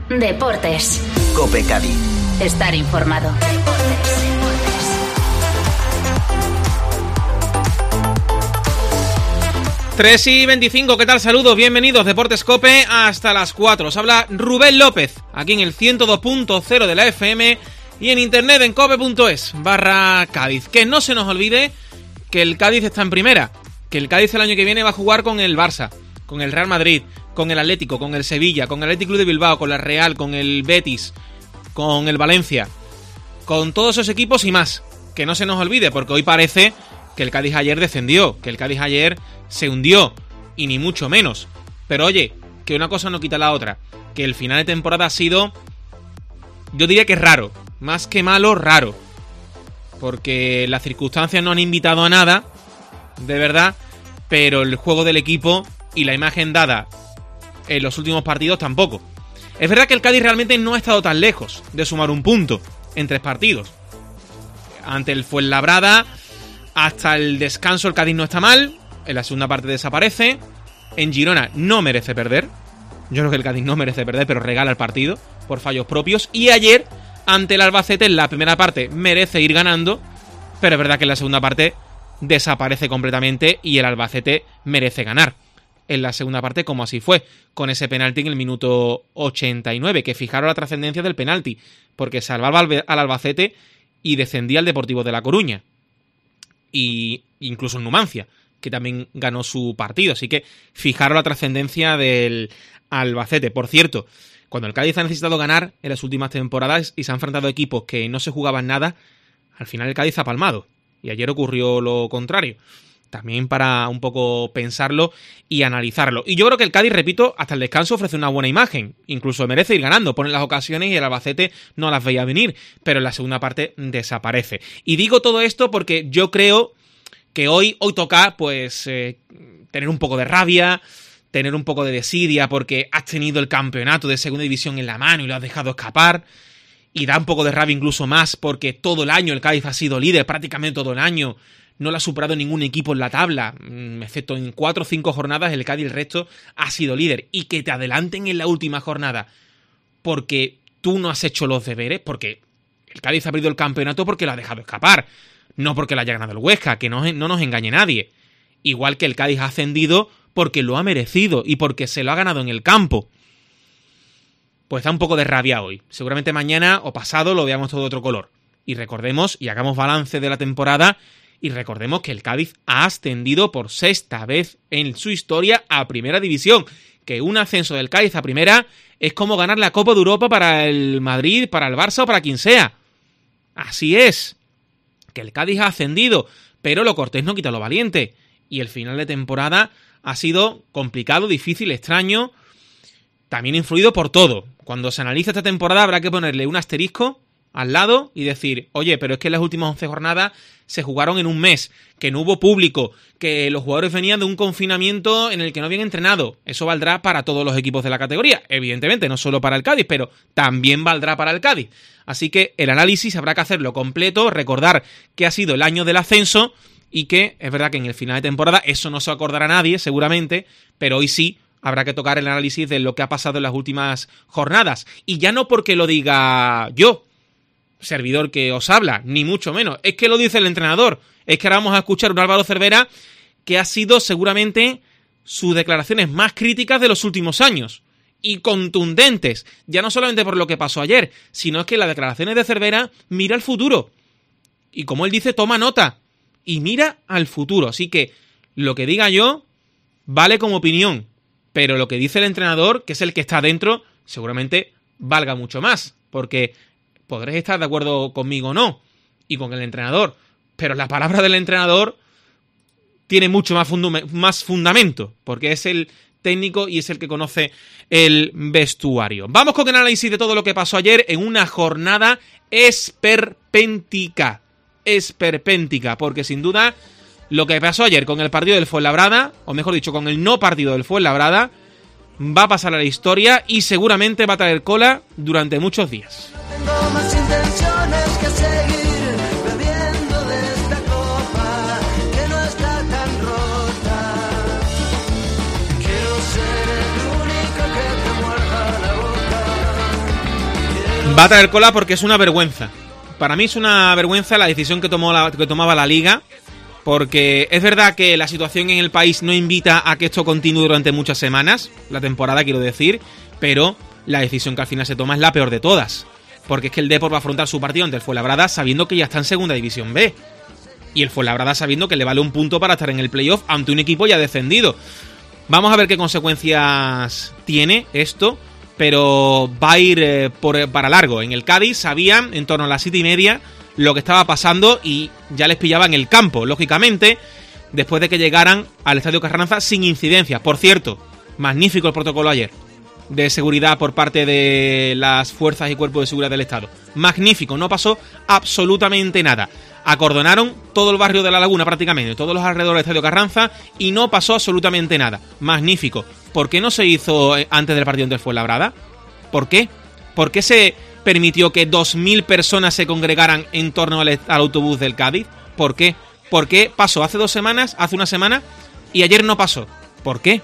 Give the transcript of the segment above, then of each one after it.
Deportes. COPE Cádiz. Estar informado. Deportes. 3:25, ¿qué tal? Saludos, bienvenidos, Deportes COPE hasta las 4. Os habla Rubén López, aquí en el 102.0 de la FM y en internet en cope.es/Cádiz. Que no se nos olvide que el Cádiz está en primera, que el Cádiz el año que viene va a jugar con el Barça, con el Real Madrid, con el Atlético, con el Sevilla, con el Athletic Club de Bilbao, con la Real, con el Betis, con el Valencia, con todos esos equipos y más. Que no se nos olvide, porque hoy parece que el Cádiz ayer descendió, que el Cádiz ayer se hundió, y ni mucho menos. Pero oye, que una cosa no quita la otra, que el final de temporada ha sido, yo diría que raro, más que malo, raro. Porque las circunstancias no han invitado a nada, de verdad, pero el juego del equipo y la imagen dada en los últimos partidos tampoco. Es verdad que el Cádiz realmente no ha estado tan lejos de sumar un punto en 3 partidos. Ante el Fuenlabrada, hasta el descanso el Cádiz no está mal, en la segunda parte desaparece, en Girona no merece perder, yo creo que el Cádiz no merece perder, pero regala el partido por fallos propios, y ayer ante el Albacete en la primera parte merece ir ganando, pero es verdad que en la segunda parte desaparece completamente y el Albacete merece ganar en la segunda parte, como así fue, con ese penalti en el minuto 89, que fijaron la trascendencia del penalti, porque salvaba al Albacete y descendía al Deportivo de La Coruña, y incluso el Numancia, que también ganó su partido, así que fijaron la trascendencia del Albacete. Por cierto, cuando el Cádiz ha necesitado ganar en las últimas temporadas y se han enfrentado a equipos que no se jugaban nada, al final el Cádiz ha palmado, y ayer ocurrió lo contrario. También para un poco pensarlo y analizarlo. Y yo creo que el Cádiz, repito, hasta el descanso ofrece una buena imagen. Incluso merece ir ganando. Pone las ocasiones y el Albacete no las veía venir. Pero en la segunda parte desaparece. Y digo todo esto porque yo creo que hoy toca, pues, tener un poco de rabia, tener un poco de desidia porque has tenido el campeonato de segunda división en la mano y lo has dejado escapar. Y da un poco de rabia incluso más porque todo el año el Cádiz ha sido líder, prácticamente todo el año. No lo ha superado ningún equipo en la tabla, excepto en 4 o 5 jornadas el Cádiz, el resto ha sido líder. Y que te adelanten en la última jornada porque tú no has hecho los deberes, porque el Cádiz ha perdido el campeonato porque lo ha dejado escapar, no porque lo haya ganado el Huesca, que no nos engañe nadie. Igual que el Cádiz ha ascendido porque lo ha merecido y porque se lo ha ganado en el campo. Pues da un poco de rabia hoy. Seguramente mañana o pasado lo veamos todo de otro color. Y recordemos y hagamos balance de la temporada. Y recordemos que el Cádiz ha ascendido por 6ª vez en su historia a Primera División. Que un ascenso del Cádiz a Primera es como ganar la Copa de Europa para el Madrid, para el Barça o para quien sea. Así es. Que el Cádiz ha ascendido, pero lo cortés no quita lo valiente. Y el final de temporada ha sido complicado, difícil, extraño, también influido por todo. Cuando se analiza esta temporada habrá que ponerle un asterisco al lado y decir, oye, pero es que las últimas 11 jornadas se jugaron en un mes, que no hubo público, que los jugadores venían de un confinamiento en el que no habían entrenado. Eso valdrá para todos los equipos de la categoría, evidentemente, no solo para el Cádiz, pero también valdrá para el Cádiz. Así que el análisis habrá que hacerlo completo, recordar que ha sido el año del ascenso y que es verdad que en el final de temporada eso no se acordará a nadie, seguramente, pero hoy sí habrá que tocar el análisis de lo que ha pasado en las últimas jornadas. Y ya no porque lo diga yo, servidor que os habla, ni mucho menos. Es que lo dice el entrenador. Es que ahora vamos a escuchar un Álvaro Cervera que ha sido seguramente sus declaraciones más críticas de los últimos años. Y contundentes. Ya no solamente por lo que pasó ayer, sino es que las declaraciones de Cervera mira al futuro. Y como él dice, toma nota. Y mira al futuro. Así que lo que diga yo vale como opinión. Pero lo que dice el entrenador, que es el que está dentro, seguramente valga mucho más. Porque podréis estar de acuerdo conmigo o no, y con el entrenador, pero la palabra del entrenador tiene mucho más fundamento, porque es el técnico y es el que conoce el vestuario. Vamos con el análisis de todo lo que pasó ayer en una jornada esperpéntica, porque sin duda lo que pasó ayer con el partido del Fuenlabrada, o mejor dicho, con el no partido del Fuenlabrada, va a pasar a la historia y seguramente va a traer cola durante muchos días. Tengo más intenciones que seguir bebiendo de esta copa que no está tan rota. Quiero ser el único que te muerda la boca. Va a traer cola porque es una vergüenza. Para mí es una vergüenza la decisión que tomaba la Liga, porque es verdad que la situación en el país no invita a que esto continúe durante muchas semanas, la temporada quiero decir, pero la decisión que al final se toma es la peor de todas, porque es que el Depor va a afrontar su partido ante el Fuenlabrada sabiendo que ya está en Segunda División B, y el Fuenlabrada sabiendo que le vale un punto para estar en el playoff ante un equipo ya descendido. Vamos a ver qué consecuencias tiene esto, pero va a ir para largo. En el Cádiz sabían, en torno a las 7:30, lo que estaba pasando y ya les pillaba en el campo, lógicamente, después de que llegaran al Estadio Carranza sin incidencias. Por cierto, magnífico el protocolo ayer de seguridad por parte de las fuerzas y cuerpos de seguridad del Estado. Magnífico, no pasó absolutamente nada. Acordonaron todo el barrio de La Laguna prácticamente, todos los alrededores del Estadio Carranza, y no pasó absolutamente nada. Magnífico. ¿Por qué no se hizo antes del partido del Fuenlabrada? ¿Por qué? ¿Por qué se permitió que 2.000 personas se congregaran en torno al autobús del Cádiz? ¿Por qué? ¿Por qué pasó hace 2 semanas, hace una semana, y ayer no pasó? ¿Por qué?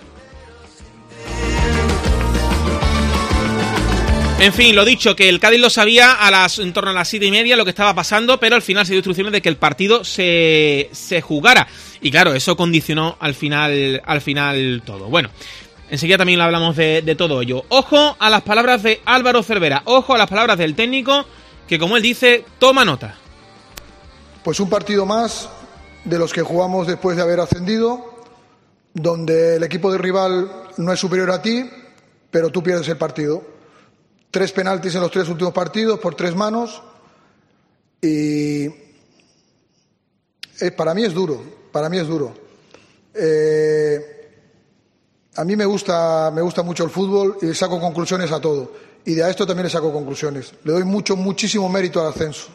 En fin, lo dicho, que el Cádiz lo sabía en torno a las 7:30 lo que estaba pasando, pero al final se dio instrucciones de que el partido se jugara. Y claro, eso condicionó al final todo. Bueno, enseguida también hablamos de todo ello. Ojo a las palabras de Álvaro Cervera, ojo a las palabras del técnico, que como él dice, toma nota. Pues un partido más de los que jugamos después de haber ascendido, donde el equipo de rival no es superior a ti, pero tú pierdes el partido. 3 penaltis en los 3 últimos partidos por 3 manos y para mí es duro. A mí me gusta mucho el fútbol y saco conclusiones a todo, y de a esto también le saco conclusiones. Le doy muchísimo mérito al ascenso,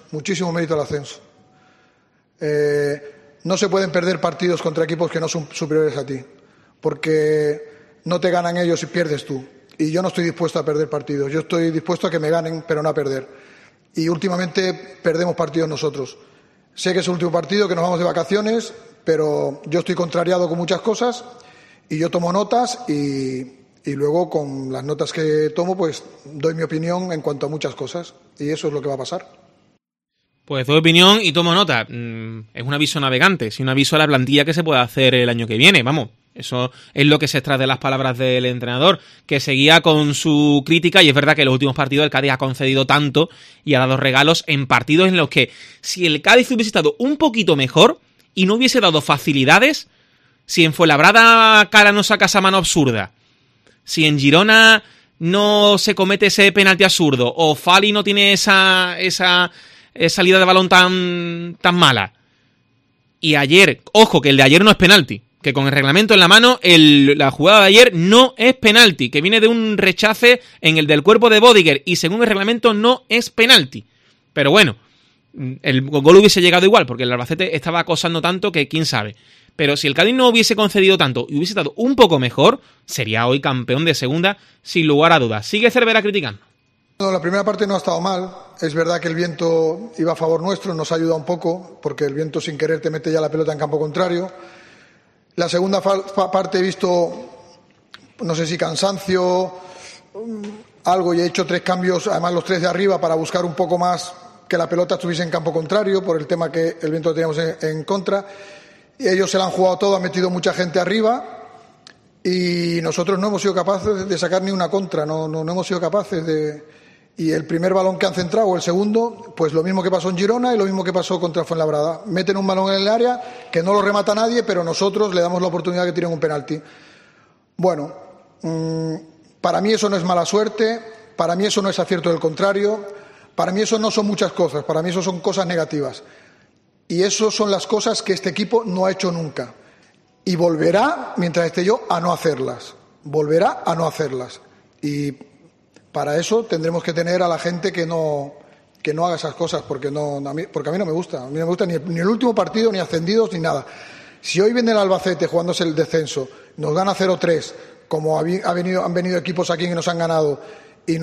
no se pueden perder partidos contra equipos que no son superiores a ti, porque no te ganan ellos y pierdes tú. Y yo no estoy dispuesto a perder partidos. Yo estoy dispuesto a que me ganen, pero no a perder. Y últimamente perdemos partidos nosotros. Sé que es el último partido, que nos vamos de vacaciones, pero yo estoy contrariado con muchas cosas y yo tomo notas y luego con las notas que tomo pues doy mi opinión en cuanto a muchas cosas. Y eso es lo que va a pasar. Pues doy opinión y tomo nota. Es un aviso navegante, es un aviso a la plantilla que se puede hacer el año que viene, vamos. Eso es lo que se extrae de las palabras del entrenador, que seguía con su crítica, y es verdad que en los últimos partidos el Cádiz ha concedido tanto y ha dado regalos en partidos en los que si el Cádiz hubiese estado un poquito mejor y no hubiese dado facilidades, si en Fuenlabrada Cara no saca esa mano absurda, si en Girona no se comete ese penalti absurdo o Fali no tiene esa salida de balón tan mala, y ayer, ojo que el de ayer no es penalti, que con el reglamento en la mano, la jugada de ayer no es penalti, que viene de un rechace en el del cuerpo de Bodiger, y según el reglamento no es penalti. Pero bueno, el gol hubiese llegado igual, porque el Albacete estaba acosando tanto que quién sabe. Pero si el Cádiz no hubiese concedido tanto y hubiese estado un poco mejor, sería hoy campeón de segunda, sin lugar a dudas. Sigue Cervera criticando. La primera parte no ha estado mal. Es verdad que el viento iba a favor nuestro, nos ha ayudado un poco, porque el viento sin querer te mete ya la pelota en campo contrario. La segunda parte he visto, no sé si cansancio, algo, y he hecho 3 cambios, además los 3 de arriba, para buscar un poco más que la pelota estuviese en campo contrario, por el tema que el viento lo teníamos en contra. Y ellos se la han jugado todo, han metido mucha gente arriba, y nosotros no hemos sido capaces de sacar ni una contra, no hemos sido capaces de... Y el primer balón que han centrado, o el segundo, pues lo mismo que pasó en Girona y lo mismo que pasó contra Fuenlabrada. Meten un balón en el área que no lo remata nadie, pero nosotros le damos la oportunidad de que tiren un penalti. Bueno, para mí eso no es mala suerte, para mí eso no es acierto del contrario, para mí eso no son muchas cosas, para mí eso son cosas negativas. Y eso son las cosas que este equipo no ha hecho nunca. Y volverá, mientras esté yo, a no hacerlas. Volverá a no hacerlas. Y para eso tendremos que tener a la gente que no haga esas cosas, porque a mí no me gusta. A mí no me gusta ni el último partido, ni ascendidos, ni nada. Si hoy viene el Albacete jugándose el descenso, nos gana 0-3, como han venido equipos aquí que nos han ganado, y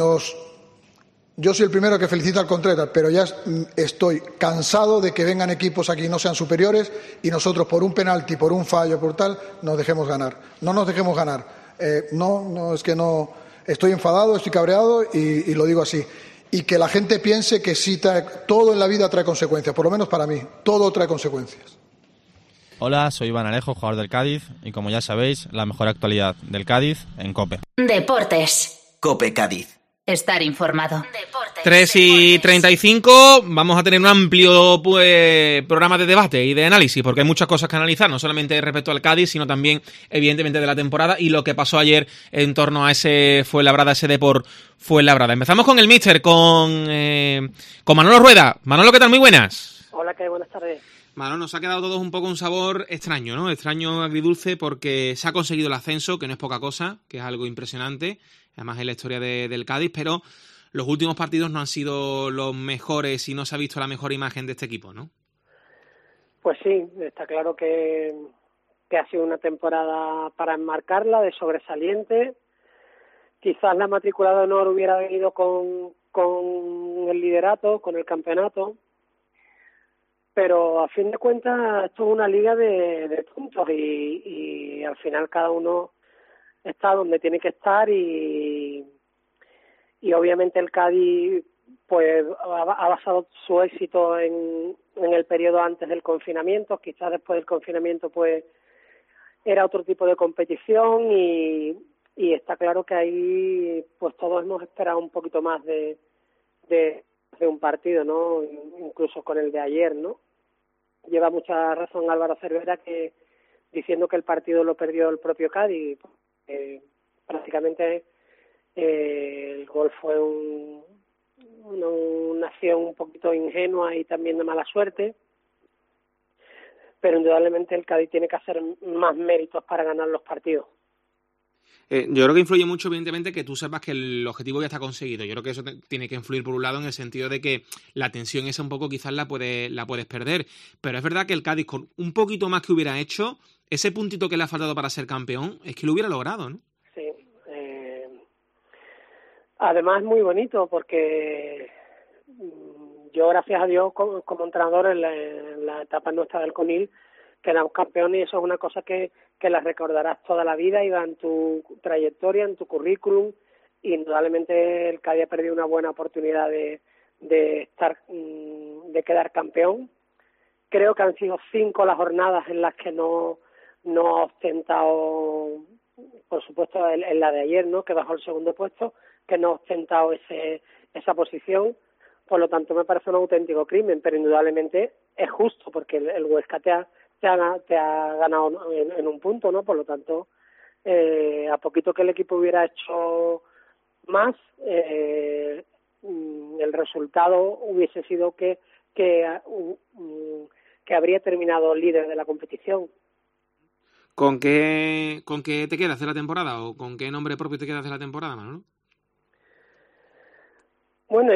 yo soy el primero que felicita al Contreras, pero ya estoy cansado de que vengan equipos aquí y no sean superiores, y nosotros por un penalti, por un fallo, por tal, nos dejemos ganar. No nos dejemos ganar. Es que no... Estoy enfadado, estoy cabreado y lo digo así. y que la gente piense que sí todo en la vida trae consecuencias, por lo menos para mí, todo trae consecuencias. Hola, soy Iván Alejo, jugador del Cádiz, y como ya sabéis, la mejor actualidad del Cádiz en COPE. Deportes. COPE Cádiz. Estar informado. 3:35, vamos a tener un amplio programa de debate y de análisis, porque hay muchas cosas que analizar, no solamente respecto al Cádiz, sino también, evidentemente, de la temporada y lo que pasó ayer en torno a ese Fuenlabrada, ese Depor Fuenlabrada. Empezamos con el míster, con Manolo Rueda. Manolo, ¿qué tal? Muy buenas. Hola, ¿qué hay? Buenas tardes. Manolo, nos ha quedado todos un poco un sabor extraño, ¿no? Extraño, agridulce, porque se ha conseguido el ascenso, que no es poca cosa, que es algo impresionante, además en la historia del Cádiz, pero los últimos partidos no han sido los mejores y no se ha visto la mejor imagen de este equipo, ¿no? Pues sí, está claro que ha sido una temporada para enmarcarla, de sobresaliente. Quizás la matrícula de honor hubiera venido con el liderato, con el campeonato, pero a fin de cuentas esto es una liga de puntos y al final cada uno está donde tiene que estar y obviamente el Cádiz pues ha basado su éxito en el periodo antes del confinamiento. Quizás después del confinamiento pues era otro tipo de competición y está claro que ahí pues todos hemos esperado un poquito más de un partido, ¿no? Incluso con el de ayer, ¿no? Lleva mucha razón Álvaro Cervera que diciendo que el partido lo perdió el propio Cádiz. Prácticamente el gol fue una acción un poquito ingenua y también de mala suerte, pero indudablemente el Cádiz tiene que hacer más méritos para ganar los partidos. Yo creo que influye mucho, evidentemente, que tú sepas que el objetivo ya está conseguido. Yo creo que eso tiene que influir por un lado en el sentido de que la tensión esa un poco quizás la puedes perder. Pero es verdad que el Cádiz, con un poquito más que hubiera hecho, ese puntito que le ha faltado para ser campeón, es que lo hubiera logrado, ¿no? Sí. Además es muy bonito porque yo, gracias a Dios, como entrenador en la etapa nuestra del Conil, quedamos campeones y eso es una cosa que la recordarás toda la vida y va en tu trayectoria, en tu currículum. Y indudablemente el Cádiz ha perdido una buena oportunidad de quedar campeón. Creo que han sido 5 las jornadas en las que no ha ostentado, por supuesto en la de ayer, ¿no?, que bajó el segundo puesto, que no ha ostentado esa posición. Por lo tanto me parece un auténtico crimen, pero indudablemente es justo porque el Huesca te ha ganado en un punto, ¿no? Por lo tanto, a poquito que el equipo hubiera hecho más, el resultado hubiese sido que habría terminado líder de la competición. ¿Con qué te quedas de la temporada o con qué nombre propio te quedas de la temporada, Manolo? Bueno,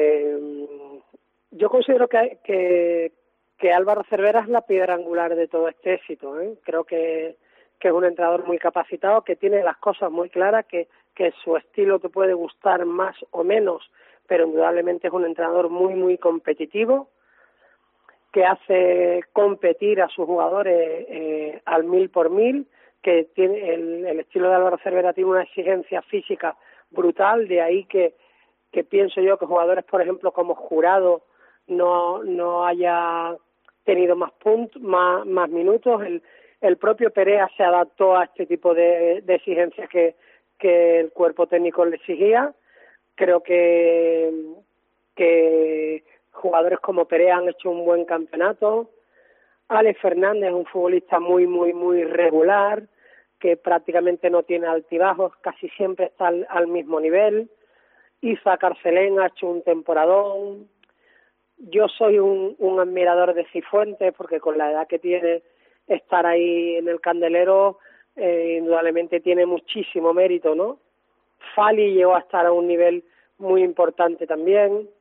yo considero que Álvaro Cervera es la piedra angular de todo este éxito, ¿eh? Creo que es un entrenador muy capacitado, que tiene las cosas muy claras, que su estilo te puede gustar más o menos, pero indudablemente es un entrenador muy, muy competitivo, que hace competir a sus jugadores al 1000 por 1000, que tiene el estilo de Álvaro Cervera tiene una exigencia física brutal, de ahí que pienso yo que jugadores, por ejemplo, como Jurado no haya tenido más puntos, más minutos. El propio Perea se adaptó a este tipo de exigencias que el cuerpo técnico le exigía. Creo que jugadores como Perea han hecho un buen campeonato. Alex Fernández es un futbolista muy, muy, muy regular, que prácticamente no tiene altibajos, casi siempre está al mismo nivel. Isa Carcelén ha hecho un temporadón. Yo soy un admirador de Cifuentes porque con la edad que tiene, estar ahí en el candelero indudablemente tiene muchísimo mérito, ¿no? Fali llegó a estar a un nivel muy importante también.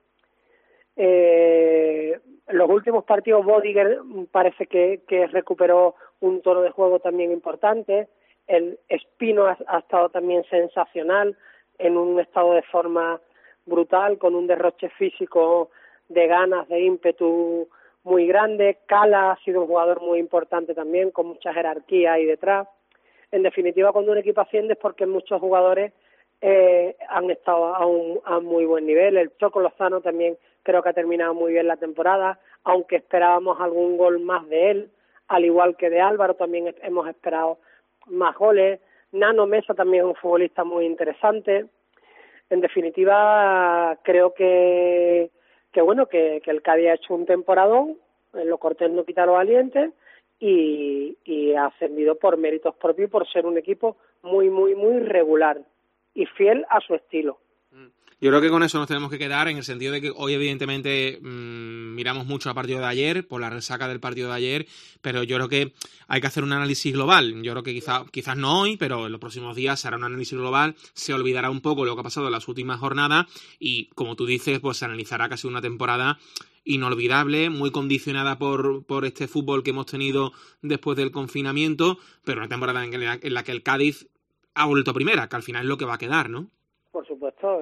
Los últimos partidos Bodiger parece que recuperó un tono de juego también importante. El Espino ha estado también sensacional, en un estado de forma brutal, con un derroche físico de ganas, de ímpetu muy grande. Cala ha sido un jugador muy importante también, con mucha jerarquía ahí detrás. En definitiva, cuando un equipo asciende es porque muchos jugadores han estado a muy buen nivel. El Choco Lozano también creo que ha terminado muy bien la temporada, aunque esperábamos algún gol más de él, al igual que de Álvaro, también hemos esperado más goles. Nano Mesa también es un futbolista muy interesante. En definitiva, creo que el Cádiz ha hecho un temporadón, en lo cortés no quita lo valiente, y ha ascendido por méritos propios y por ser un equipo muy, muy, muy regular y fiel a su estilo. Yo creo que con eso nos tenemos que quedar, en el sentido de que hoy evidentemente miramos mucho al partido de ayer, por la resaca del partido de ayer, pero yo creo que hay que hacer un análisis global. Yo creo que quizás no hoy, pero en los próximos días se hará un análisis global, se olvidará un poco lo que ha pasado en las últimas jornadas y, como tú dices, pues se analizará casi una temporada inolvidable, muy condicionada por este fútbol que hemos tenido después del confinamiento, pero una temporada en la que el Cádiz ha vuelto a primera, que al final es lo que va a quedar, ¿no? Por supuesto,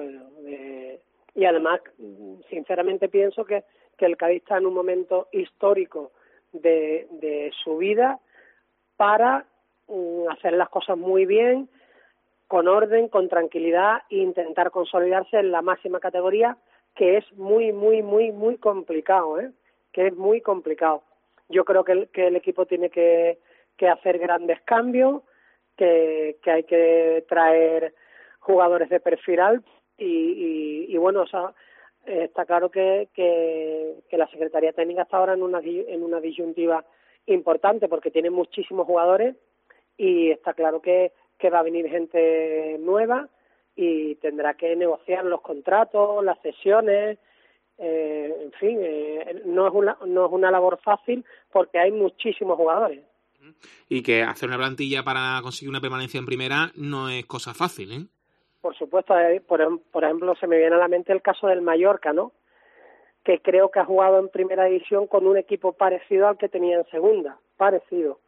y además, sinceramente pienso que el Cádiz está en un momento histórico de su vida para hacer las cosas muy bien, con orden, con tranquilidad e intentar consolidarse en la máxima categoría, que es muy, muy, muy, muy complicado, que es muy complicado. Yo creo que el equipo tiene que hacer grandes cambios, que hay que traer jugadores de perfil alto y bueno, o sea, está claro que la Secretaría Técnica está ahora en una disyuntiva importante porque tiene muchísimos jugadores y está claro que va a venir gente nueva y tendrá que negociar los contratos, las cesiones, en fin, no es una labor fácil porque hay muchísimos jugadores. Y que hacer una plantilla para conseguir una permanencia en primera no es cosa fácil, ¿eh? Por supuesto, por ejemplo, se me viene a la mente el caso del Mallorca, ¿no? Que creo que ha jugado en primera división con un equipo parecido al que tenía en segunda, parecido.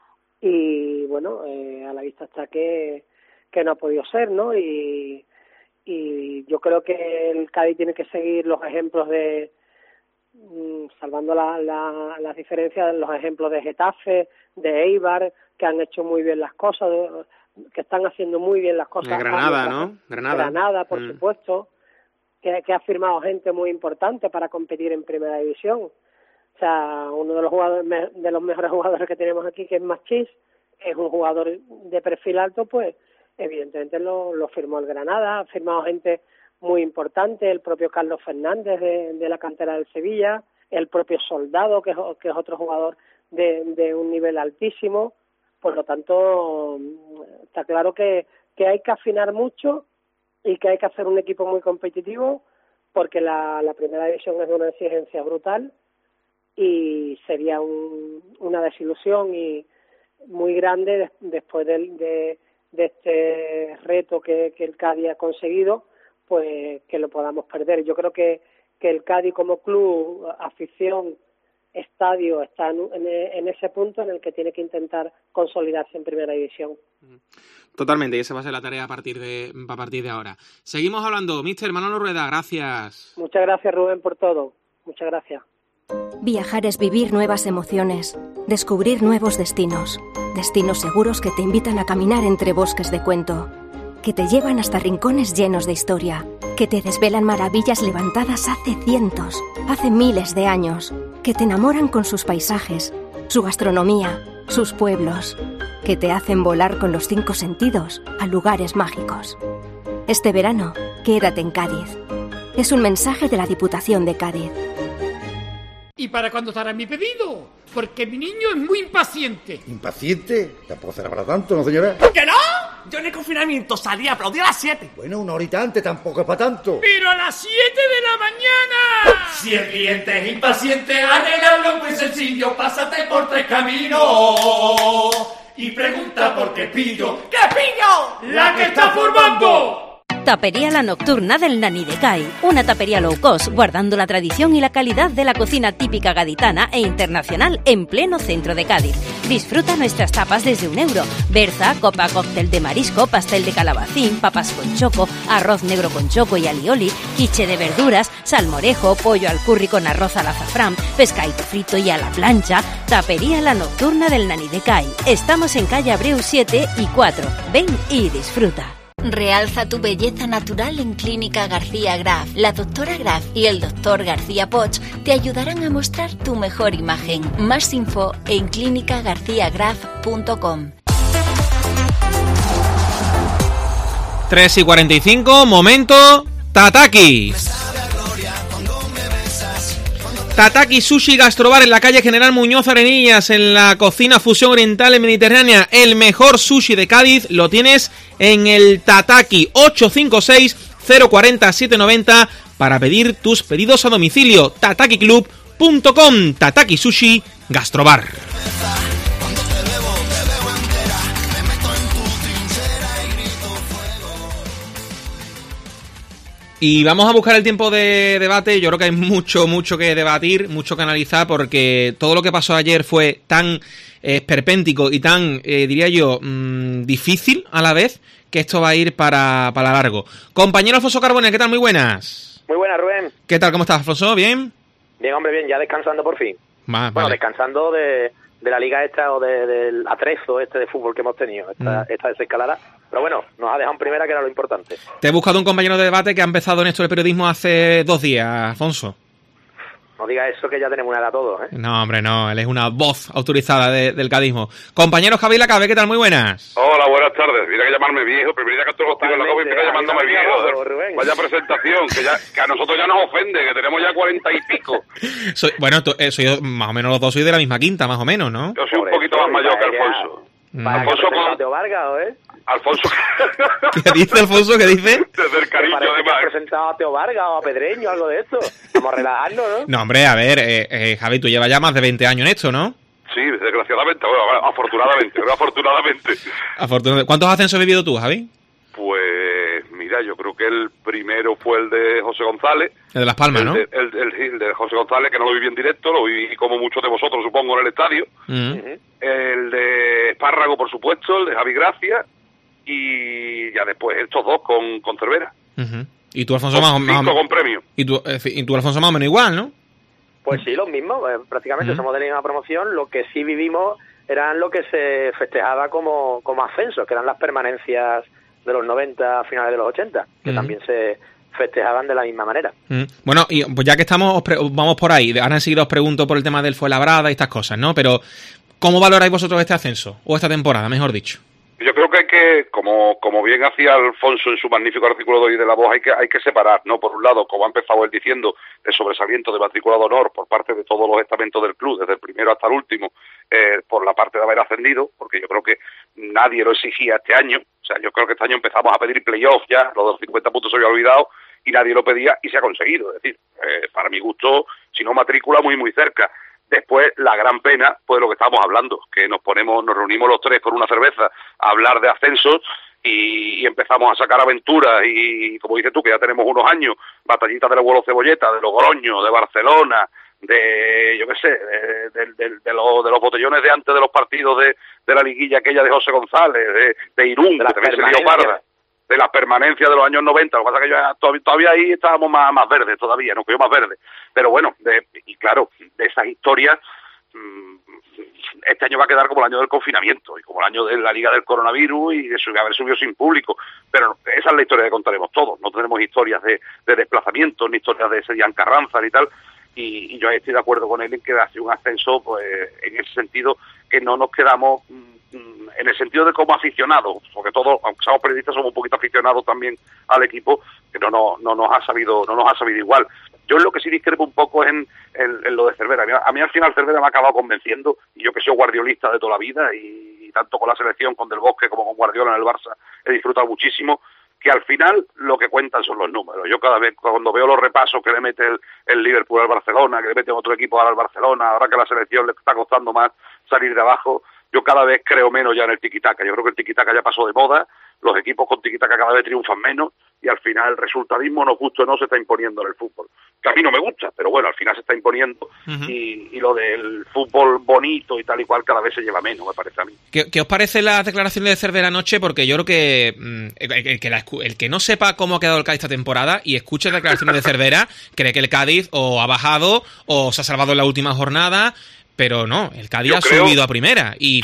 Y bueno, a la vista está que no ha podido ser, ¿no? Y yo creo que el Cádiz tiene que seguir los ejemplos de, salvando las diferencias, los ejemplos de Getafe, de Eibar, que han hecho muy bien las cosas, que están haciendo muy bien las cosas. Granada, ¿no? Granada, por supuesto, que ha firmado gente muy importante para competir en primera división. O sea, uno de los mejores jugadores que tenemos aquí, que es Machís, es un jugador de perfil alto, pues evidentemente lo firmó el Granada. Ha firmado gente muy importante, el propio Carlos Fernández de la cantera del Sevilla, el propio Soldado, que es otro jugador de un nivel altísimo. Por lo tanto, está claro que hay que afinar mucho y que hay que hacer un equipo muy competitivo porque la primera división es de una exigencia brutal y sería una desilusión y muy grande después de este reto que el Cádiz ha conseguido, pues que lo podamos perder. Yo creo que el Cádiz como club, afición, estadio está en ese punto en el que tiene que intentar consolidarse en primera división. Totalmente, y esa va a ser la tarea a partir de ahora. Seguimos hablando. Míster Manolo Rueda, gracias. Muchas gracias, Rubén, por todo. Muchas gracias. Viajar es vivir nuevas emociones, descubrir nuevos destinos. Destinos seguros que te invitan a caminar entre bosques de cuento, que te llevan hasta rincones llenos de historia, que te desvelan maravillas levantadas hace cientos, hace miles de años, que te enamoran con sus paisajes, su gastronomía, sus pueblos, que te hacen volar con los 5 sentidos a lugares mágicos. Este verano, quédate en Cádiz. Es un mensaje de la Diputación de Cádiz. ¿Y para cuándo estará mi pedido? Porque mi niño es muy impaciente. ¿Impaciente? Tampoco será para tanto, ¿no, señora? ¿Que no? Yo en el confinamiento salí a aplaudir a las 7. Bueno, una horita antes tampoco es para tanto. ¡Pero a las 7 de la mañana! Si el cliente es impaciente, arreglarlo muy sencillo. Pásate por 3 caminos y pregunta por qué pillo. ¿Qué pillo? ¡La que está formando! Tapería La Nocturna del Nani de Cai, una tapería low cost, guardando la tradición y la calidad de la cocina típica gaditana e internacional en pleno centro de Cádiz. Disfruta nuestras tapas desde €1. Berza, copa cóctel de marisco, pastel de calabacín, papas con choco, arroz negro con choco y alioli, quiche de verduras, salmorejo, pollo al curry con arroz al azafrán, pescadito frito y a la plancha. Tapería La Nocturna del Nani de Cai. Estamos en calle Abreu 7 y 4. Ven y disfruta. Realza tu belleza natural en Clínica García Graf. La doctora Graf y el doctor García Poch te ayudarán a mostrar tu mejor imagen. Más info en clinicagarciagraf.com. 3:45, momento Tataki. Tataki Sushi Gastrobar en la calle General Muñoz Arenillas, en la cocina fusión oriental y mediterránea. El mejor sushi de Cádiz lo tienes en el Tataki. 856-040-790 para pedir tus pedidos a domicilio. tatakiclub.com. Tataki Sushi Gastrobar. Y vamos a buscar el tiempo de debate. Yo creo que hay mucho que debatir, mucho que analizar, porque todo lo que pasó ayer fue tan esperpéntico y tan, diría yo, difícil a la vez, que esto va a ir para largo. Compañero Alfonso Carbonell, ¿qué tal? Muy buenas. Muy buenas, Rubén. ¿Qué tal? ¿Cómo estás, Alfonso? ¿Bien? Bien, hombre, bien. Ya descansando por fin. Bueno, vale. Descansando de la liga esta o del atrezo de fútbol que hemos tenido, esta desescalada. Pero bueno, nos ha dejado en primera, que era lo importante. Te he buscado un compañero de debate que ha empezado en esto del periodismo hace 2 días, Alfonso. No digas eso, que ya tenemos una edad todos, ¿eh? No, hombre, no. Él es una voz autorizada del cadismo. Compañero Javi Lacabe, ¿qué tal? Muy buenas. Hola, buenas tardes. Mira que llamarme viejo. Primera vez que estoy contigo en la COPE y empieza llamándome viejo. Vaya presentación, que a nosotros ya nos ofende, que tenemos ya 40 y pico. Soy más o menos los dos, soy de la misma quinta, más o menos, ¿no? Yo soy un poquito más mayor que Alfonso. Alfonso con Teo Vargas, ¿eh? Alfonso. ¿Qué dice Alfonso? ¿Qué dice? Desde el cariño, además. ¿Has presentado a Teo Vargas o a Pedreño o algo de esto? Vamos a relajarnos, ¿no? No, hombre, a ver, Javi, tú llevas ya más de 20 años en esto, ¿no? Sí, desgraciadamente. Bueno, afortunadamente. ¿Cuántos ascensos has vivido tú, Javi? Pues, mira, yo creo que el primero fue el de José González. El de Las Palmas, ¿no? El de José González, que no lo viví en directo, lo viví como muchos de vosotros, supongo, en el estadio. El de Espárrago, por supuesto, el de Javi Gracia, y ya después estos dos con Cervera. Y tú, Alfonso, más o menos... con premio. Y tú, Alfonso, más o menos igual, ¿no? Pues sí, los mismos, prácticamente somos de la misma promoción. Lo que sí vivimos eran lo que se festejaba como ascenso, que eran las permanencias de los 90 a finales de los 80, que también se festejaban de la misma manera. Bueno, y pues ya que estamos, vamos por ahí. Ahora enseguida os pregunto por el tema del Fuenlabrada y estas cosas, ¿no? Pero, ¿cómo valoráis vosotros este ascenso? O esta temporada, mejor dicho. Yo creo que hay que, como bien hacía Alfonso en su magnífico artículo de hoy de La Voz, hay que separar, ¿no? Por un lado, como ha empezado él diciendo, el sobresaliento de matrícula de honor por parte de todos los estamentos del club, desde el primero hasta el último, por la parte de haber ascendido, porque yo creo que nadie lo exigía este año. O sea, yo creo que este año empezamos a pedir playoff ya, lo de los 50 puntos se había olvidado, y nadie lo pedía y se ha conseguido. Es decir, para mi gusto, si no matrícula, muy, muy cerca. Después, la gran pena, pues lo que estamos hablando, que nos reunimos los tres con una cerveza a hablar de ascensos y empezamos a sacar aventuras y, como dices tú, que ya tenemos unos años, batallitas del Abuelo Cebolleta, de Logroño, de Barcelona, de, yo qué sé, de los botellones de antes de los partidos de la liguilla aquella de José González, de Irún, que también se dio parda, de las permanencias de los años 90, lo que pasa es que todavía ahí estábamos más verdes todavía, nos cogió más verdes, pero bueno, y claro, de esas historias, este año va a quedar como el año del confinamiento y como el año de la liga del coronavirus y de haber subido sin público, pero esa es la historia que contaremos todos. No tenemos historias de desplazamiento ni historias de Serian Carranza ni tal, y yo estoy de acuerdo con él en que ha sido un ascenso, pues en ese sentido, que no nos quedamos en el sentido de como aficionados, porque todos, aunque seamos periodistas, somos un poquito aficionados también al equipo, que no nos ha sabido igual. Yo lo que sí discrepo un poco es en lo de Cervera. A mí al final Cervera me ha acabado convenciendo, y yo que soy guardiolista de toda la vida, y tanto con la selección, con Del Bosque, como con Guardiola en el Barça, he disfrutado muchísimo, que al final lo que cuentan son los números. Yo cada vez, cuando veo los repasos que le mete el Liverpool al Barcelona, que le mete otro equipo al Barcelona, ahora que a la selección le está costando más salir de abajo, yo cada vez creo menos ya en el tiki-taka. Yo creo que el tiki-taka ya pasó de moda, los equipos con tiki-taka cada vez triunfan menos, y al final el resultadismo, nos guste o no, se está imponiendo en el fútbol. Que a mí no me gusta, pero bueno, al final se está imponiendo, y lo del fútbol bonito y tal y cual cada vez se lleva menos, me parece a mí. ¿Qué os parece la declaración de Cervera anoche? Porque yo creo que el que no sepa cómo ha quedado el Cádiz esta temporada y escuche las declaraciones de Cervera, cree que el Cádiz o ha bajado o se ha salvado en la última jornada. Pero no, el Cádiz ha subido a primera. Y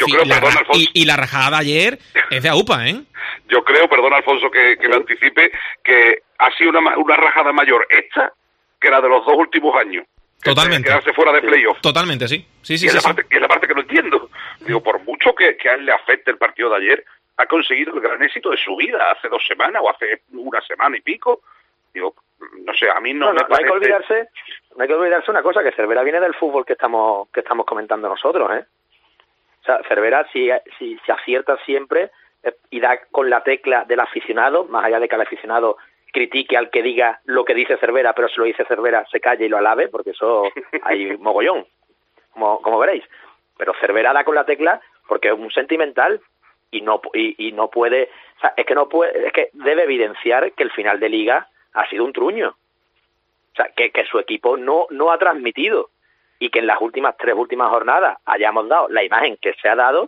la rajada de ayer es de AUPA, ¿eh? Yo creo, perdón Alfonso que lo anticipe, que ha sido una rajada mayor esta que la de los 2 últimos años. Totalmente. Quedarse fuera de playoff. Totalmente, sí. Sí. Es la parte que no entiendo. Digo, por mucho que a él le afecte el partido de ayer, ha conseguido el gran éxito de su vida hace 2 semanas o hace una semana y pico. Digo, no sé, a mí no me parece... No hay que olvidarse una cosa, que Cervera viene del fútbol que estamos comentando nosotros, ¿eh? O sea, Cervera si acierta siempre y da con la tecla del aficionado, más allá de que el aficionado critique al que diga lo que dice Cervera, pero si lo dice Cervera se calle y lo alabe, porque eso hay mogollón, como veréis. Pero Cervera da con la tecla porque es un sentimental y no puede, o sea, es que debe evidenciar que el final de liga ha sido un truño. O sea, que su equipo no ha transmitido y que en las 3 últimas jornadas hayamos dado la imagen que se ha dado,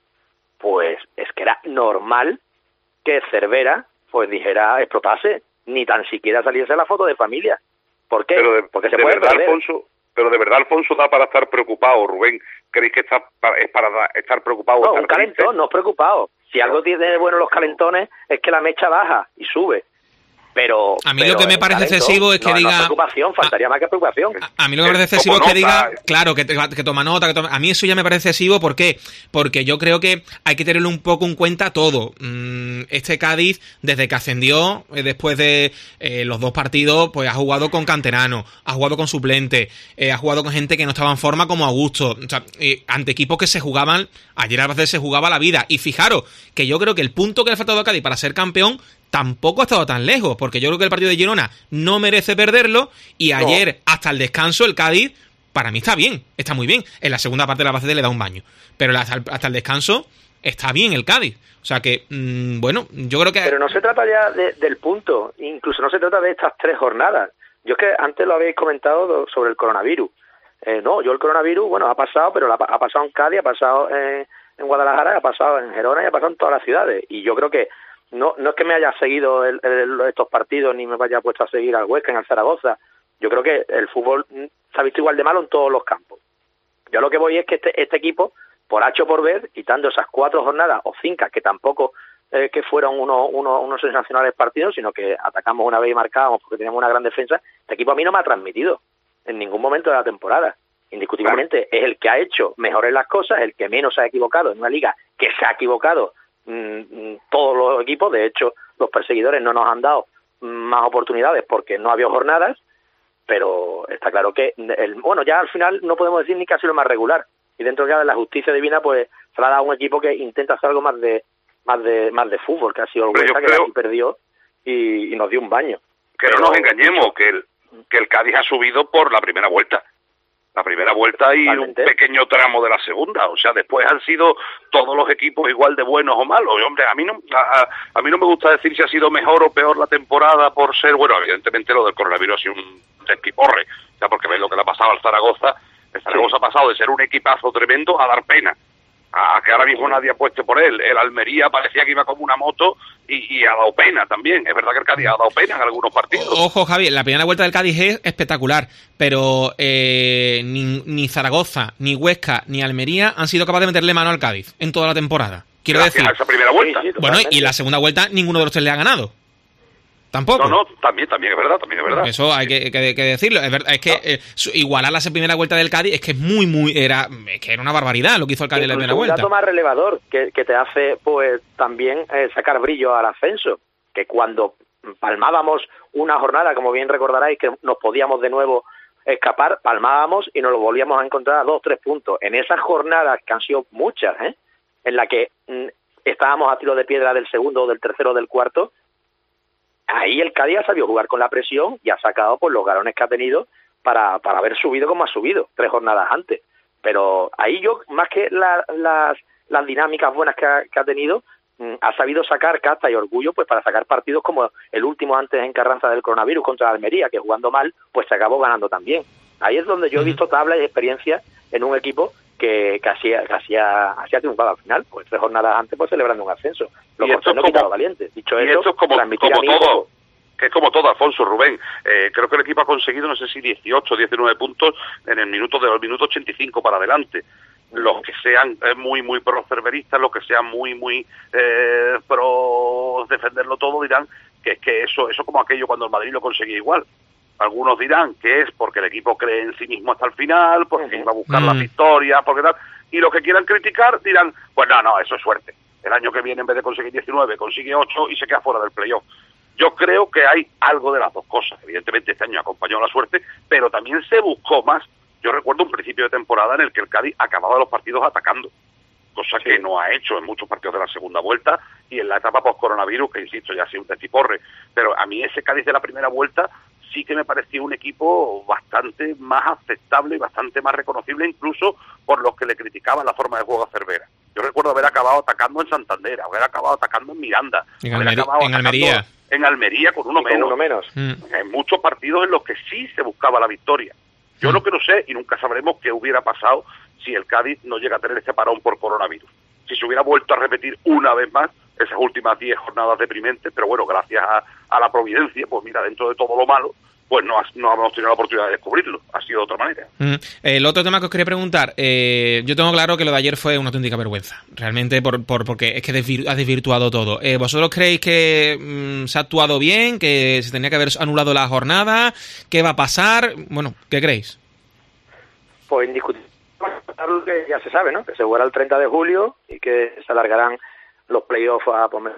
pues es que era normal que Cervera pues dijera, explotase, ni tan siquiera saliese la foto de familia. ¿Por qué? Porque se puede perder. Pero de verdad, Alfonso, da para estar preocupado, Rubén. ¿Creéis que es para estar preocupado? No, un calentón, no preocupado. Si algo tiene de bueno los calentones es que la mecha baja y sube. Pero a mí lo que me parece excesivo es que diga... No, preocupación, faltaría más que preocupación. A mí lo que me parece excesivo es que diga... Claro, que toma nota, a mí eso ya me parece excesivo. ¿Por qué? Porque yo creo que hay que tenerlo un poco en cuenta todo. Este Cádiz, desde que ascendió, después de los 2 partidos, pues ha jugado con canterano, ha jugado con suplente, ha jugado con gente que no estaba en forma como Augusto. O sea, ante equipos que se jugaban... Ayer a veces se jugaba la vida. Y fijaros que yo creo que el punto que le ha faltado a Cádiz para ser campeón tampoco ha estado tan lejos, porque yo creo que el partido de Girona no merece perderlo, y ayer, hasta el descanso, el Cádiz, para mí está bien, está muy bien. En la segunda parte de la Albacete le da un baño, pero hasta el descanso está bien el Cádiz. O sea que, bueno, yo creo que... Pero no se trata ya del punto, incluso no se trata de estas 3 jornadas. Yo es que antes lo habéis comentado sobre el coronavirus. Yo el coronavirus, bueno, ha pasado, pero ha pasado en Cádiz, ha pasado en Guadalajara, ha pasado en Gerona y ha pasado en todas las ciudades. Y yo creo que no es que me haya seguido estos partidos ni me haya puesto a seguir al Huesca, en el Zaragoza. Yo creo que el fútbol se ha visto igual de malo en todos los campos. Yo lo que voy es que este equipo, por H o por B, quitando esas 4 jornadas o 5, que tampoco que fueron unos sensacionales partidos, sino que atacamos una vez y marcábamos porque teníamos una gran defensa, este equipo a mí no me ha transmitido en ningún momento de la temporada. Indiscutiblemente es el que ha hecho mejores las cosas, el que menos se ha equivocado en una liga que se ha equivocado todos los equipos. De hecho, los perseguidores no nos han dado más oportunidades porque no había jornadas, pero está claro que ya al final no podemos decir ni que ha sido más regular, y dentro ya de la justicia divina pues se le ha dado a un equipo que intenta hacer algo más de fútbol, que ha sido el Huesca, que aquí perdió y nos dio un baño. Que no nos engañemos, que el Cádiz ha subido por la primera vuelta. La primera vuelta y un pequeño tramo de la segunda. O sea, después han sido todos los equipos igual de buenos o malos. Y, hombre, a mí no me gusta decir si ha sido mejor o peor la temporada por ser... Bueno, evidentemente lo del coronavirus ha sido un despiporre. O sea, porque veis lo que le ha pasado al Zaragoza. El Zaragoza ha pasado de ser un equipazo tremendo a dar pena. A que ahora mismo nadie apueste por él. El Almería parecía que iba como una moto y ha dado pena también. Es verdad que el Cádiz ha dado pena en algunos partidos. Ojo, Javi, la primera vuelta del Cádiz es espectacular, pero ni Zaragoza, ni Huesca, ni Almería han sido capaces de meterle mano al Cádiz en toda la temporada. Quiero decir, a esa primera vuelta. Sí, bueno, y la segunda vuelta ninguno de los 3 le ha ganado. Tampoco. No, también es verdad, Eso hay que decirlo. Es verdad, es que igualar la primera vuelta del Cádiz es que es era una barbaridad lo que hizo el Cádiz en la primera vuelta. Un dato más relevador que te hace pues también sacar brillo al ascenso, que cuando palmábamos una jornada, como bien recordaréis, que nos podíamos de nuevo escapar, palmábamos y nos lo volvíamos a encontrar a 2-3 puntos. En esas jornadas, que han sido muchas, en la que estábamos a tiro de piedra del segundo, del tercero, del cuarto, ahí el Cádiz ha sabido jugar con la presión y ha sacado pues los galones que ha tenido para haber subido como ha subido 3 jornadas antes. Pero ahí yo, más que las dinámicas buenas que ha tenido, ha sabido sacar casta y orgullo pues para sacar partidos como el último antes en Carranza del coronavirus contra Almería, que jugando mal pues se acabó ganando también. Ahí es donde yo he visto tabla y experiencia en un equipo que así ha triunfado al final, pues 3 jornadas antes pues celebrando un ascenso. Lo cortés no quitado valiente. Dicho eso, como que es como todo, Alfonso, Rubén. Creo que el equipo ha conseguido, no sé si 18 o 19 puntos en el minuto 85 para adelante. Los que sean muy, muy pro cerveristas, los que sean muy, muy pro defenderlo todo, dirán que es que eso como aquello cuando el Madrid lo conseguía igual. Algunos dirán que es porque el equipo cree en sí mismo hasta el final, porque iba a buscar la victoria, porque tal. Y los que quieran criticar dirán, pues no, eso es suerte. El año que viene, en vez de conseguir 19, consigue 8 y se queda fuera del playoff. Yo creo que hay algo de las dos cosas. Evidentemente este año acompañó la suerte, pero también se buscó más. Yo recuerdo un principio de temporada en el que el Cádiz acababa los partidos atacando, cosa que no ha hecho en muchos partidos de la segunda vuelta y en la etapa post-coronavirus, que insisto, ya ha sido un testiporre. Pero a mí ese Cádiz de la primera vuelta sí que me parecía un equipo bastante más aceptable y bastante más reconocible, incluso por los que le criticaban la forma de juego a Cervera. Yo recuerdo haber acabado atacando en Santander, haber acabado atacando en Miranda, en Almería. En Almería con uno menos. En muchos partidos en los que sí se buscaba la victoria. Yo lo que no sé, y nunca sabremos qué hubiera pasado si el Cádiz no llega a tener este parón por coronavirus. Si se hubiera vuelto a repetir una vez más esas últimas 10 jornadas deprimentes, pero bueno, gracias a la providencia, pues mira, dentro de todo lo malo, pues no hemos tenido la oportunidad de descubrirlo. Ha sido de otra manera. El otro tema que os quería preguntar, yo tengo claro que lo de ayer fue una auténtica vergüenza, realmente, porque es que ha desvirtuado todo. ¿Vosotros creéis que se ha actuado bien, que se tenía que haber anulado la jornada? ¿Qué va a pasar? Bueno, ¿qué creéis? Pues indiscutible, lo que ya se sabe, ¿no? Que se jugará el 30 de julio y que se alargarán los playoffs a poner.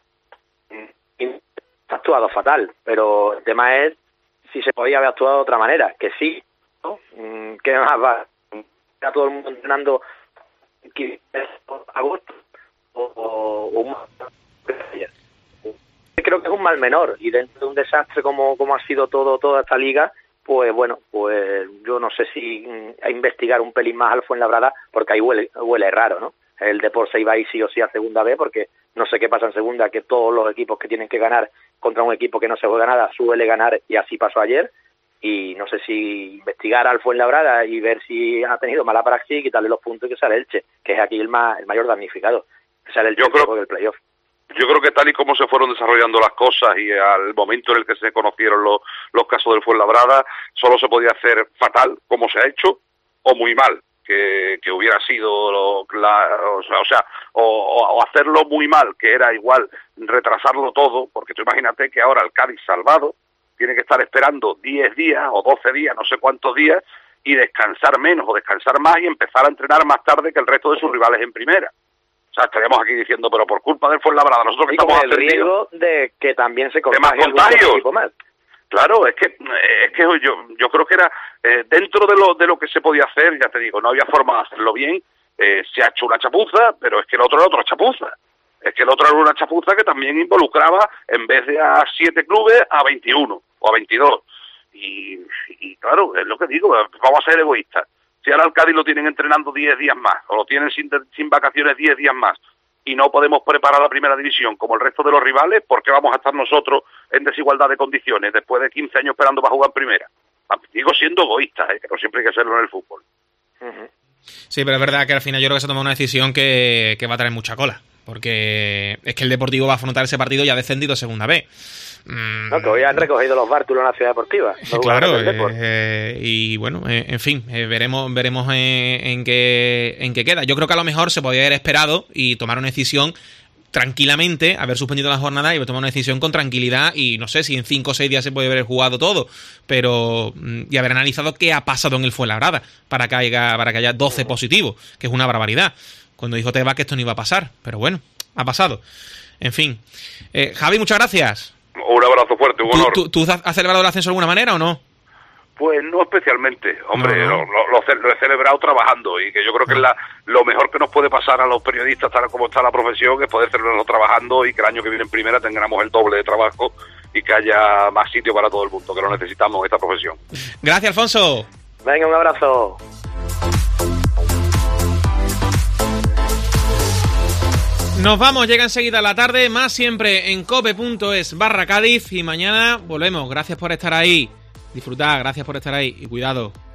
Ha actuado fatal, pero el tema es si se podía haber actuado de otra manera, que sí, ¿no? ¿Qué más va? Está todo el mundo entrenando agosto o creo que es un mal menor, y dentro de un desastre como ha sido toda esta liga, pues bueno, pues yo no sé si a investigar un pelín más al Fuenlabrada, porque ahí huele raro, ¿no? El Depor se iba a ir sí o sí a segunda B, porque no sé qué pasa en segunda, que todos los equipos que tienen que ganar contra un equipo que no se juega nada suele ganar, y así pasó ayer. Y no sé si investigar al Fuenlabrada y ver si ha tenido mala praxis y quitarle los puntos y que sale Elche, que es aquí el mayor damnificado, que sale el tercero del playoff. Yo creo que tal y como se fueron desarrollando las cosas y al momento en el que se conocieron los casos del Fuenlabrada, solo se podía hacer fatal, como se ha hecho, o muy mal, que hubiera sido, o hacerlo muy mal, que era igual retrasarlo todo, porque tú imagínate que ahora el Cádiz salvado tiene que estar esperando 10 días o 12 días, no sé cuántos días, y descansar menos o descansar más y empezar a entrenar más tarde que el resto de sus rivales en primera. O sea, estaríamos aquí diciendo, pero por culpa del Fuenlabrada, nosotros que estamos el riesgo de que también se contagie más contagios. Claro, es que yo creo que era dentro de lo que se podía hacer, ya te digo, no había forma de hacerlo bien. Se ha hecho una chapuza, pero es que el otro era otra chapuza. Es que el otro era una chapuza que también involucraba, en vez de a 7 clubes, a 21 o a 22. Y claro, es lo que digo, vamos a ser egoístas. Si ahora al Cádiz lo tienen entrenando 10 días más, o lo tienen sin vacaciones 10 días más, y no podemos preparar la primera división como el resto de los rivales, ¿por qué vamos a estar nosotros en desigualdad de condiciones después de 15 años esperando para jugar en primera? Digo siendo egoísta, que no siempre hay que serlo en el fútbol. Sí, pero es verdad que al final yo creo que se ha tomado una decisión que va a traer mucha cola, porque es que el Deportivo va a afrontar ese partido ya descendido a segunda B. No, que hoy han recogido los bártulos en la Ciudad Deportiva. Claro, y bueno, en fin, veremos en qué queda. Yo creo que a lo mejor se podría haber esperado y tomar una decisión tranquilamente, haber suspendido la jornada y tomar una decisión con tranquilidad, y no sé si en 5 o 6 días se puede haber jugado todo, pero y haber analizado qué ha pasado en el Fuenlabrada para que haya 12 positivos, que es una barbaridad. Cuando dijo Tebas que esto no iba a pasar, pero bueno, ha pasado. En fin. Javi, muchas gracias. Un abrazo fuerte, un honor. ¿Tú has celebrado el ascenso de alguna manera o no? Pues no especialmente, hombre, lo he celebrado trabajando, y que yo creo que es lo mejor que nos puede pasar a los periodistas, tal como está la profesión, es poder celebrarlo trabajando, y que el año que viene en primera tengamos el doble de trabajo y que haya más sitio para todo el mundo, que lo necesitamos en esta profesión. Gracias, Alfonso. Venga, un abrazo. Nos vamos, llega enseguida la tarde, más siempre en cope.es/Cádiz, y mañana volvemos. Gracias por estar ahí. Disfrutad, gracias por estar ahí y cuidado.